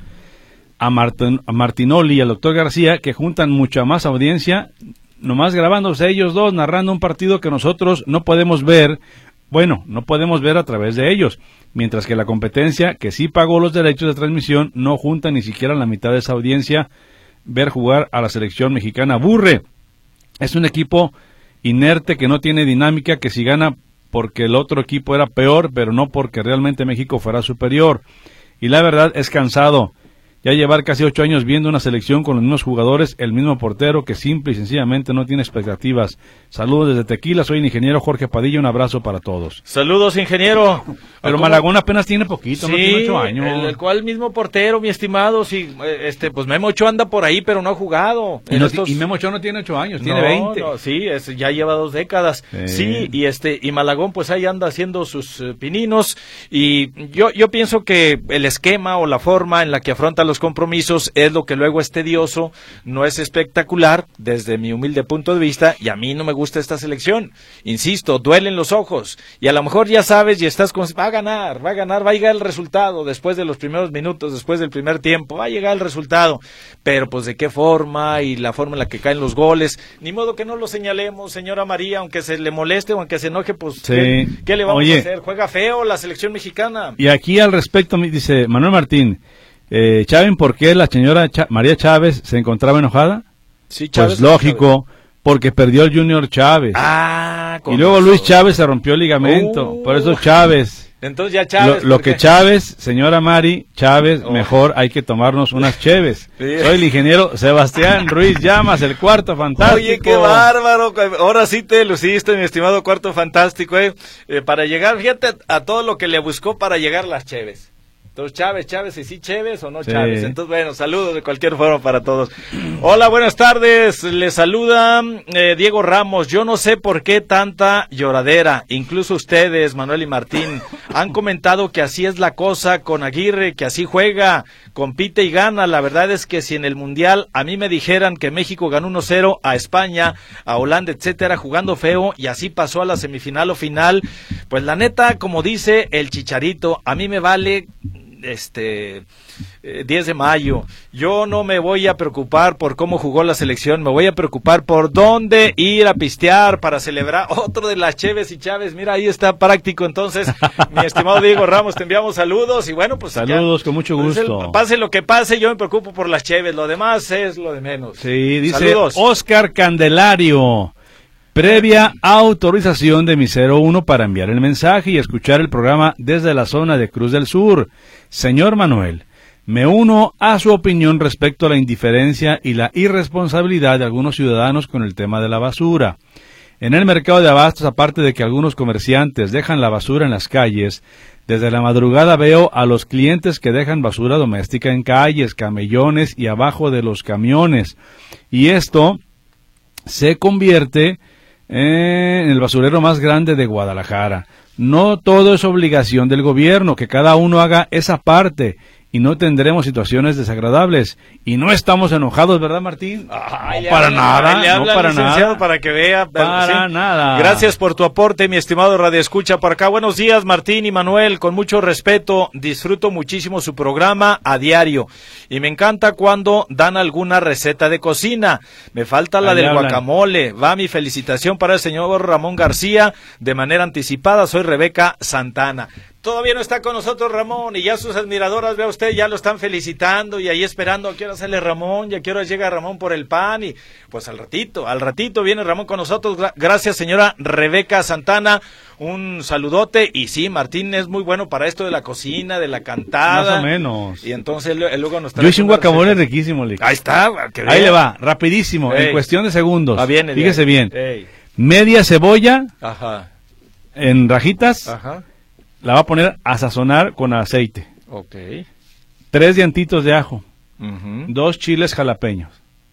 a Martinoli y al doctor García, que juntan mucha más audiencia, nomás grabándose ellos dos, narrando un partido que nosotros no podemos ver. Bueno, no podemos ver a través de ellos, mientras que la competencia, que sí pagó los derechos de transmisión, no junta ni siquiera la mitad de esa audiencia. Ver jugar a la selección mexicana aburre. Es un equipo inerte que no tiene dinámica, que si gana porque el otro equipo era peor, pero no porque realmente México fuera superior. Y la verdad es cansado. Ya llevar casi 8 años viendo una selección con los mismos jugadores, el mismo portero que simple y sencillamente no tiene expectativas. Saludos desde Tequila, soy el ingeniero Jorge Padilla, un abrazo para todos. Saludos, ingeniero. Pero Malagón apenas tiene poquito, sí, no tiene 8 años. El cual mismo portero, mi estimado, sí, pues Memo Ochoa anda por ahí, pero no ha jugado. Y Memo Ochoa no tiene 8 años, tiene 20. No, sí, ya lleva 2 décadas. Sí, y Malagón pues ahí anda haciendo sus pininos, y yo pienso que el esquema o la forma en la que afronta los compromisos es lo que luego es tedioso, no es espectacular desde mi humilde punto de vista, y a mí no me gusta esta selección. Insisto, duelen los ojos, y a lo mejor ya sabes y estás con... va a ganar, va a llegar el resultado después de los primeros minutos, después del primer tiempo, va a llegar el resultado, pero pues de qué forma y la forma en la que caen los goles, ni modo que no lo señalemos, señora María, aunque se le moleste o aunque se enoje, pues sí. ¿Qué le vamos a hacer? Juega feo la selección mexicana. Y aquí al respecto dice Manuel Martín, ¿saben por qué la señora María Chávez se encontraba enojada? Sí, Chávez. Pues lógico, porque perdió el Junior Chávez. Y luego Luis Chávez se rompió el ligamento, por eso Chávez. Entonces ya Chávez. Lo que Chávez, señora Mari Chávez, mejor hay que tomarnos unas cheves. Sí. Soy el ingeniero Sebastián Ruiz Llamas, el Cuarto Fantástico. Oye, qué bárbaro. Ahora sí te luciste, mi estimado Cuarto Fantástico. Para llegar, fíjate a todo lo que le buscó para llegar las cheves. Entonces, Chávez, ¿y sí Chévez o no Chávez? Sí. Entonces, bueno, saludos de cualquier forma para todos. Hola, buenas tardes, les saluda Diego Ramos. Yo no sé por qué tanta lloradera, incluso ustedes, Manuel y Martín, han comentado que así es la cosa con Aguirre, que así juega, compite y gana. La verdad es que si en el Mundial a mí me dijeran que México ganó 1-0 a España, a Holanda, etcétera, jugando feo, y así pasó a la semifinal o final, pues la neta, como dice el Chicharito, a mí me vale... 10 de mayo, yo no me voy a preocupar por cómo jugó la selección, me voy a preocupar por dónde ir a pistear para celebrar otro de las Cheves y Chávez. Mira, ahí está práctico. Entonces, mi estimado Diego Ramos, te enviamos saludos y bueno, pues saludos, con mucho gusto. Pase lo que pase, yo me preocupo por las Cheves, lo demás es lo de menos. Sí, dice saludos. Oscar Candelario, previa autorización de mi 01 para enviar el mensaje y escuchar el programa desde la zona de Cruz del Sur. Señor Manuel, Me uno a su opinión respecto a la indiferencia y la irresponsabilidad de algunos ciudadanos con el tema de la basura. En el mercado de abastos, aparte de que algunos comerciantes dejan la basura en las calles, desde la madrugada veo a los clientes que dejan basura doméstica en calles, camellones y abajo de los camiones. Y esto se convierte en el basurero más grande de Guadalajara. No todo es obligación del gobierno, que cada uno haga esa parte y no tendremos situaciones desagradables. Y no estamos enojados, ¿verdad, Martín? Ay, no, para nada, no, para nada. Para que vea. Para nada. Gracias por tu aporte, mi estimado Radio Escucha por acá. Buenos días, Martín y Manuel, con mucho respeto. Disfruto muchísimo su programa a diario. Y me encanta cuando dan alguna receta de cocina. Me falta la del guacamole. Va mi felicitación para el señor Ramón García. De manera anticipada, soy Rebeca Santana. Todavía no está con nosotros Ramón y ya sus admiradoras, vea usted, ya lo están felicitando y ahí esperando a qué hora sale Ramón, y a qué hora llega Ramón por el pan y pues al ratito viene Ramón con nosotros. Gracias, señora Rebeca Santana, un saludote. Y sí, Martín es muy bueno para esto de la cocina, de la cantada. Más o menos. Y entonces luego nos trae. Yo hice un guacamole riquísimo, Lick. Ahí está. Ahí le va, rapidísimo, en cuestión de segundos. Viene, fíjese bien. Ey. Media cebolla. Ajá. En rajitas. Ajá. La va a poner a sazonar con aceite. Ok. 3 dientitos de ajo. 2 chiles jalapeños.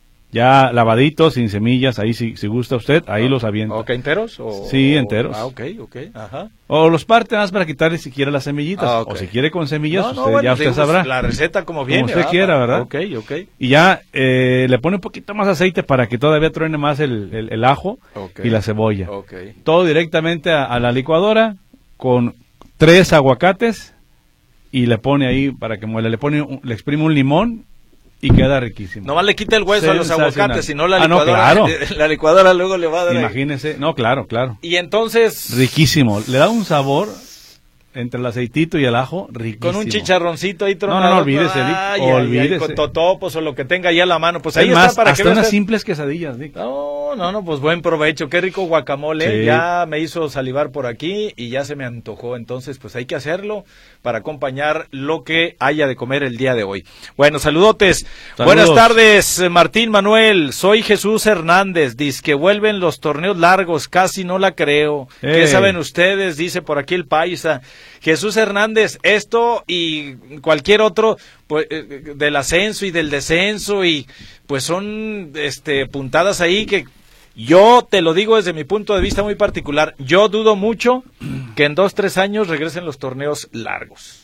Ya lavaditos, sin semillas, ahí si gusta usted, ahí los avienta. ¿Ok, enteros? Sí, enteros. Ok, ajá. O los parte más para quitarle si quiere las semillitas. O si quiere con semillas, usted sabrá. La receta como viene. Como usted quiera, ¿verdad? Ok. Y ya le pone un poquito más aceite para que todavía truene más el ajo y la cebolla. Todo directamente a la licuadora con 3 aguacates y le pone ahí para que muela, le exprime un limón y queda riquísimo. Nomás le quita el hueso a los aguacates, si no la licuadora, claro. La licuadora luego le va a dar. Imagínese, claro. Y entonces riquísimo, le da un sabor entre el aceitito y el ajo, riquísimo. Con un chicharroncito ahí tronado. No, olvídese, Vic, olvídese. Con totopos o lo que tenga ya a la mano, pues ahí más, está para hasta que unas simples quesadillas, Vic. No, pues buen provecho, qué rico guacamole, ya me hizo salivar por aquí y ya se me antojó, entonces pues hay que hacerlo para acompañar lo que haya de comer el día de hoy. Bueno, saludotes. Buenas tardes, Martín, Manuel, soy Jesús Hernández, dice que vuelven los torneos largos, casi no la creo. ¿Qué saben ustedes? Dice por aquí el paisa. Jesús Hernández, esto y cualquier otro pues, del ascenso y del descenso y pues son puntadas ahí que yo te lo digo desde mi punto de vista muy particular, yo dudo mucho que en 2-3 años regresen los torneos largos.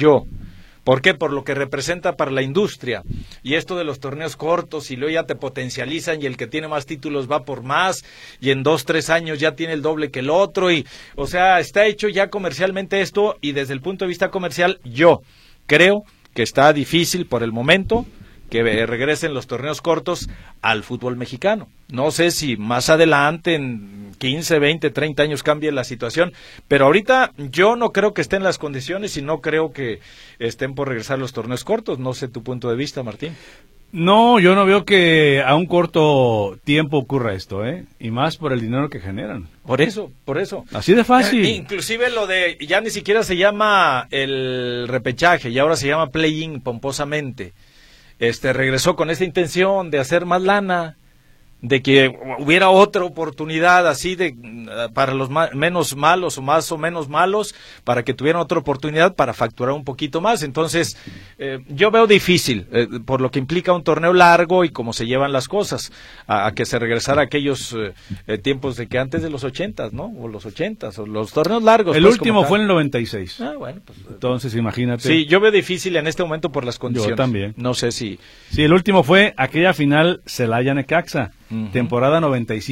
¿Por qué? Por lo que representa para la industria. Y esto de los torneos cortos, y luego ya te potencializan, y el que tiene más títulos va por más, y en 2-3 años ya tiene el doble que el otro, y, o sea, está hecho ya comercialmente esto, y desde el punto de vista comercial, yo creo que está difícil por el momento que regresen los torneos cortos al fútbol mexicano. No sé si más adelante, en 15, 20, 30 años cambie la situación, pero ahorita yo no creo que estén en las condiciones y no creo que estén por regresar los torneos cortos. No sé tu punto de vista, Martín. No, yo no veo que a un corto tiempo ocurra esto, y más por el dinero que generan. Por eso. Así de fácil. Inclusive lo de, ya ni siquiera se llama el repechaje, y ahora se llama play-in pomposamente. Regresó con esa intención de hacer más lana, de que hubiera otra oportunidad así para los menos malos o más o menos malos, para que tuvieran otra oportunidad para facturar un poquito más. Entonces, yo veo difícil, por lo que implica un torneo largo y cómo se llevan las cosas, a que se regresara a aquellos tiempos de que antes de los 80s, ¿no? O los 80s, o los torneos largos. El último fue en el 96. Bueno, pues entonces imagínate. Sí, yo veo difícil en este momento por las condiciones. Yo también. No sé si... Sí, el último fue aquella final Celaya-Necaxa. Temporada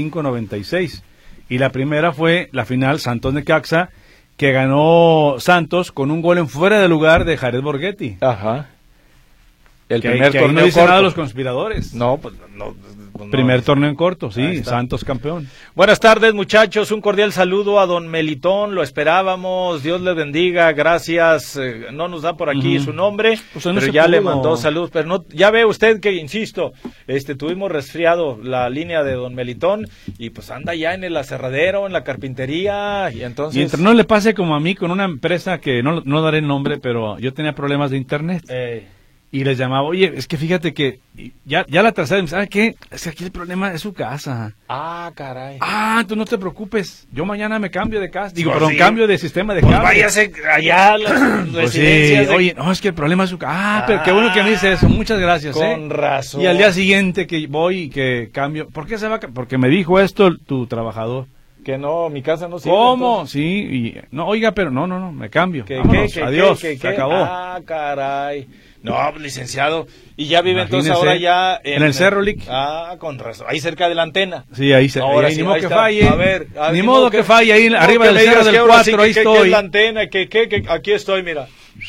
95-96, y la primera fue la final Santos-Necaxa, que ganó Santos con un gol en fuera de lugar de Jared Borghetti. Ajá. El que, primer que torneo no dice corto. nada de los conspiradores. No, pues no. Primer torneo en corto, sí, Santos campeón. Buenas tardes, muchachos, un cordial saludo a don Melitón, lo esperábamos, Dios le bendiga, gracias, no nos da por aquí su nombre, pues pero ya le mandó saludos, pero no, ya ve usted que, insisto, tuvimos resfriado la línea de don Melitón, y pues anda ya en el aserradero, en la carpintería, y entonces... Y entre no le pase como a mí con una empresa que no daré el nombre, pero yo tenía problemas de internet. y les llamaba, oye, es que fíjate que ya la tercera, ¿sabe qué? Es que aquí el problema es su casa. Ah, caray. Ah, tú no te preocupes, yo mañana me cambio de casa. Digo, Pues perdón, sí. cambio de sistema de Pues cable. váyase allá a las Pues sí, residencias. oye, no, es que el problema es su casa. Ah, pero qué bueno que me dice eso, muchas gracias. Con razón. Y al día siguiente que voy y que cambio, ¿por qué se va? Porque me dijo esto tu trabajador. Que no, mi casa no sirve. ¿Cómo? Entonces. Sí, y, no, oiga, pero no, me cambio. ¿Qué, Vámonos, qué, adiós, qué, se acabó. Ah, caray. No, licenciado. Y ya vive entonces Imagínese, ahora ya en el Cerro, Lick. Ah, con razón. Ahí cerca de la antena. Sí, ahí Ahora ahí sí, ni modo ahí que está. falle. A ver, Ni modo que falle, ahí no, arriba que del me Cerro digas que del ahora sí 4, ahí que estoy. es la antena, que aquí estoy, mira.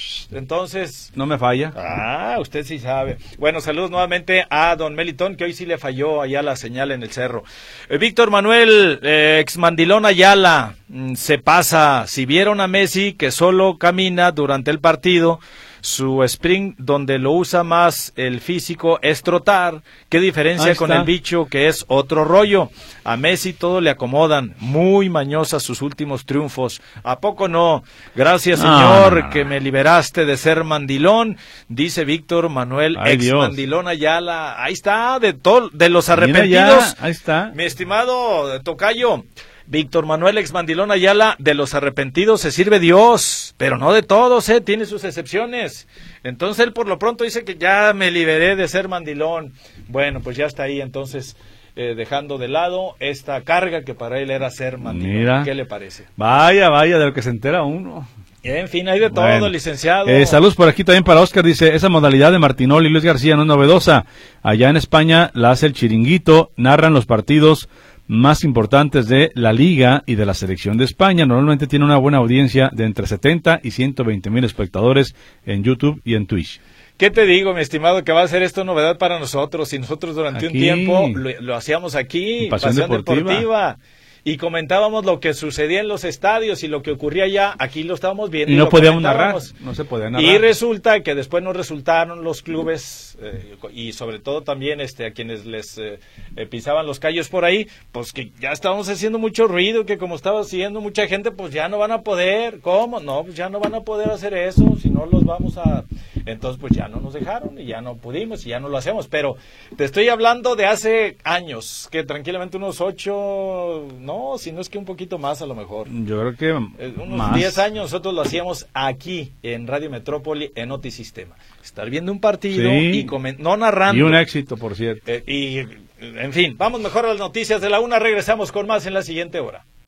Entonces, No me falla. ah, usted sí sabe. Bueno, saludos nuevamente a don Melitón, que hoy sí le falló allá la señal en el cerro. Víctor Manuel, exmandilón Ayala, se pasa. Si vieron a Messi que solo camina durante el partido, su sprint donde lo usa más el físico es trotar. ¿Qué diferencia Ahí con está. el bicho que es otro rollo? A Messi todo le acomodan. Muy mañosas sus últimos triunfos. ¿A poco no? Gracias, señor, No. que me liberaste de ser mandilón, dice Víctor Manuel, Ay, ex Dios. mandilón Ayala. Ahí está, de los Mira arrepentidos. ya, ahí está. Mi estimado tocayo, Víctor Manuel, ex mandilón Ayala, de los arrepentidos se sirve Dios, pero no de todos, tiene sus excepciones. Entonces él por lo pronto dice que ya me liberé de ser mandilón. Bueno, pues ya está ahí entonces, dejando de lado esta carga que para él era ser mandilón. Mira. ¿Qué le parece? Vaya, de lo que se entera uno. En fin, hay de todo, Bueno. licenciado. Saludos por aquí también para Oscar, dice, esa modalidad de Martinoli y Luis García no es novedosa. Allá en España la hace el Chiringuito, narran los partidos más importantes de la Liga y de la Selección de España. Normalmente tiene una buena audiencia de entre 70 y 120 mil espectadores en YouTube y en Twitch. ¿Qué te digo, mi estimado, que va a ser esto novedad para nosotros? Y nosotros durante un Aquí. tiempo lo hacíamos aquí, Pasión Deportiva. y comentábamos lo que sucedía en los estadios y lo que ocurría allá, aquí lo estábamos viendo. Y no lo podíamos narrar, comentábamos. no se podía narrar. Y resulta que después nos resultaron los clubes, y sobre todo también a quienes les pisaban los callos por ahí, pues que ya estábamos haciendo mucho ruido, que como estaba haciendo mucha gente, pues ya no van a poder. ¿Cómo? No, pues ya no van a poder hacer eso, si no los vamos a... Entonces pues ya no nos dejaron y ya no pudimos y ya no lo hacemos, pero te estoy hablando de hace años, que tranquilamente unos 8, no, si no es que un poquito más a lo mejor. Yo creo que Unos más. 10 años nosotros lo hacíamos aquí en Radio Metrópoli en Notisistema. Estar viendo un partido Sí. y no narrando. Y un éxito, por cierto. En fin, vamos mejor a las noticias de la 1, regresamos con más en la siguiente hora.